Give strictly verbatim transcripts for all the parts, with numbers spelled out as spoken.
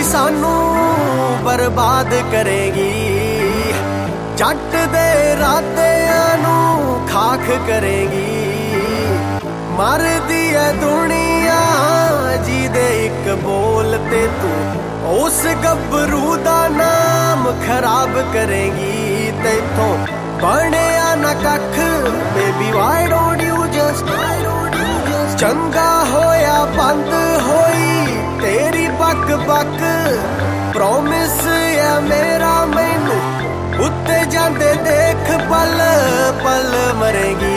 सानू बर्बाद करेगी। जट दे रातियां नू खाख करेगी। मर दी है दुनिया जी दे एक बोल ते तू उस गबरू दा नाम खराब करेगी। तेथों बनया ना कख baby why don't you just चंगा होया बंद होई तेरी बक बक। प्रॉमिस है मेरा मैनू उत्ते जांदे देख पल पल मरेगी।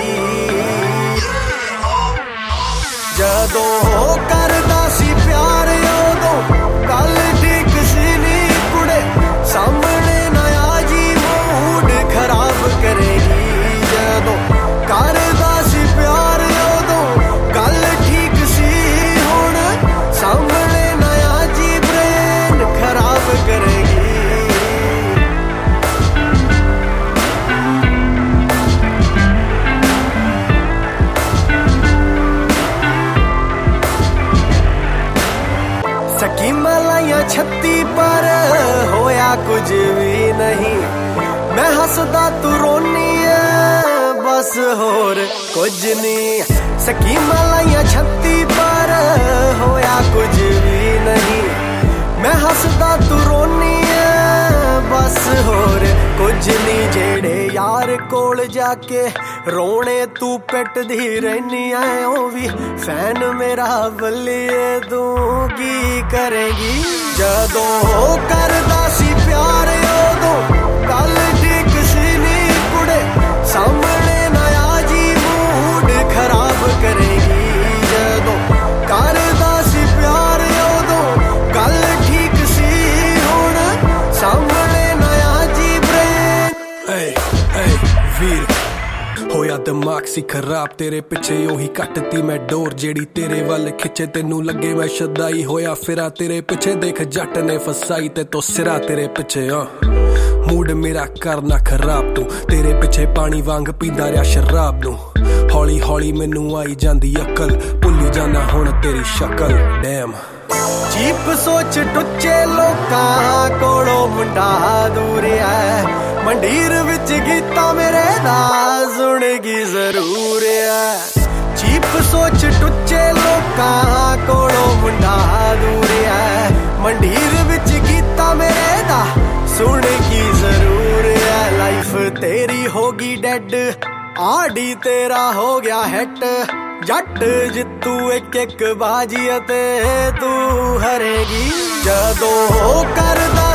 जदों करदा सी प्यार उदों गल ठीक सी नी कुड़े सामने नया जी मूड खराब करेगी। जदों करदा सी प्यार उदों गल ठीक सी हुण सामने नया जी ब्रेन खराब करेगी। स्कीमां लाइया छत्ती पर होया कुछ भी नहीं। मैं हसदा तू रोनी है बस होर कुछ नहीं। स्कीमां लाइया छत्ती पर होया कुछ भी नहीं। मैं हसदा तू रोनी है बस होर कुछ नहीं। जेड़े यार कोल जाके रोने तू पिटदी रहनी है ओ भी फैन मेरा बल्लिए तू की करेगी। जदों करदा सी प्यार उदों गल ठीक सी नी कुड़े सामने नया जी मूड खराब करेगी। जदों करदा सी प्यार उदों गल ठीक सी हुण सामने नया जी ब्रेन। hey, hey, वीर होया दिमाग सी खराब तेरे पिछे ओही कटती मैं डोर जेड़ी तेरे वाल खिचे तेनू लगे मैं शदाई होया फिरा तेरे पिछे। देख जट ने फसाई ते तो सिरा तेरे पिछे। हाँ मूड मेरा करना खराब तू तेरे पिछे पानी वांग पींदा रहा शराब नू। हौली हौली मैनू आई जांदी अकल भुल्ली जाना हुण तेरी शक्ल। डैम चीप सोच टुच्चे लोकां कोलों मुंडा दूर है। मंडीर विच गीता मेरे दा सुनेगी जरूर है। चीप सोच टुच्चे लोकां कोलों मुंडा दूर है। मंडीर विच गीता मेरे दा सुनेगी जरूर है। लाइफ तेरी होगी डेड आड़ी तेरा हो गया हिट। जट जितू एक एक बाजी ते तू हरेगी। जदों करदा